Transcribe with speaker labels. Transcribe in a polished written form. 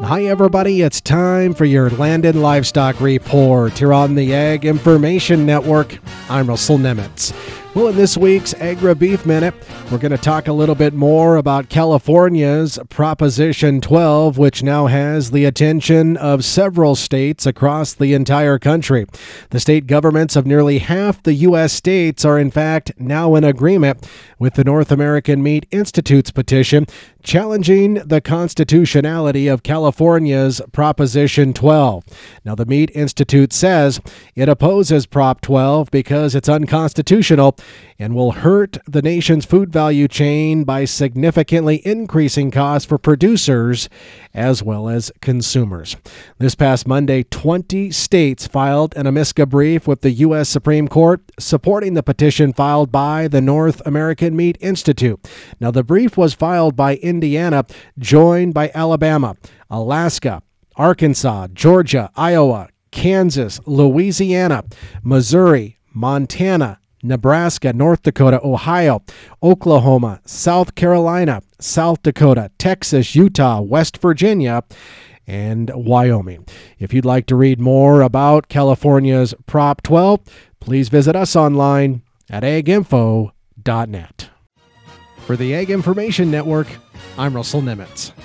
Speaker 1: Hi, everybody. It's time for your Land and Livestock Report here on the Ag Information Network. I'm Russell Nemitz. Well, in this week's Agri-Beef Minute, we're going to talk a little bit more about California's Proposition 12, which now has the attention of several states across the entire country. The state governments of nearly half the U.S. states are, in fact, now in agreement with the North American Meat Institute's petition challenging the constitutionality of California's Proposition 12. Now, the Meat Institute says it opposes Prop 12 because it's unconstitutional and will hurt the nation's food value chain by significantly increasing costs for producers as well as consumers. This past Monday, 20 states filed an amicus brief with the U.S. Supreme Court supporting the petition filed by the North American Meat Institute. Now, the brief was filed by Indiana, joined by Alabama, Alaska, Arkansas, Georgia, Iowa, Kansas, Louisiana, Missouri, Montana, Nebraska, North Dakota, Ohio, Oklahoma, South Carolina, South Dakota, Texas, Utah, West Virginia, and Wyoming. If you'd like to read more about California's Prop 12, please visit us online at aginfo.net. For the Ag Information Network, I'm Russell Nemitz.